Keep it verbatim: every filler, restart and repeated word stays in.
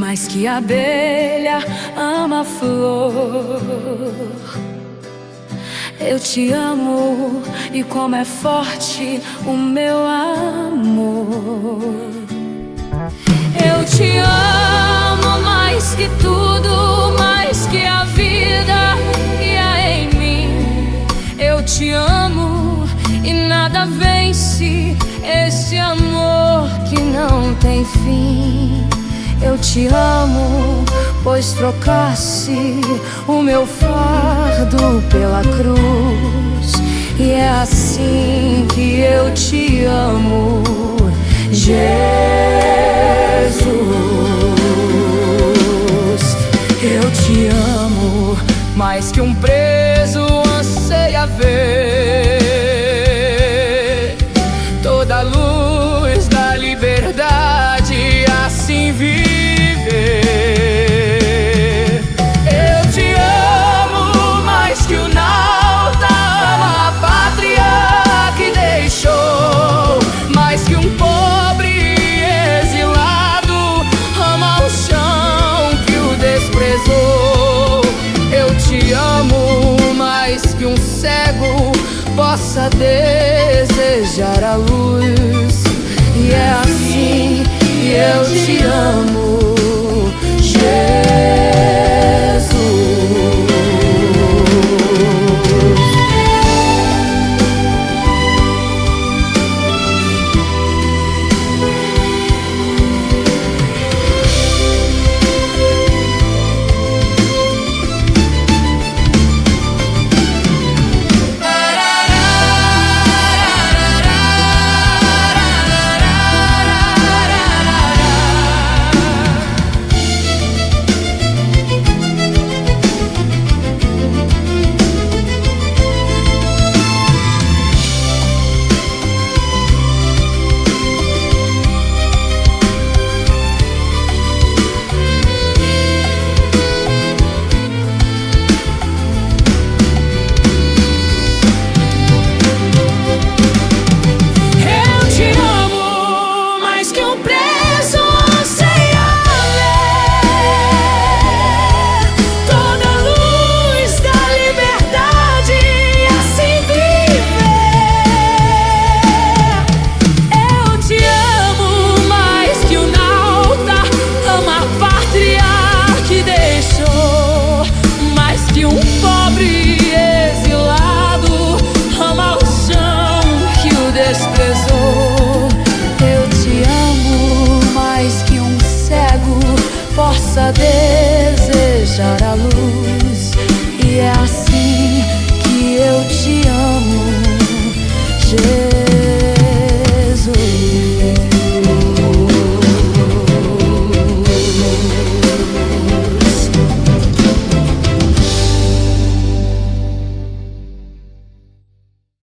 mais que a abelha ama a flor. Eu te amo e como é forte o meu amor. Eu te amo mais que tudo, mais que a vida que há em mim. Eu te amo e nada vence esse amor que não tem fim. Eu te amo, pois trocasse o meu fardo pela cruz. E é assim que eu te amo, Jesus. Eu te amo mais que um preso anseia ver toda a luz da liberdade assim viver. Eu te amo mais que o nauta ama a pátria que deixou, mais que um pobre exilado ama o chão que o desprezou. Eu te amo mais que um cego possa desejar a luz. E é assim que eu te amo, Jesus. Que um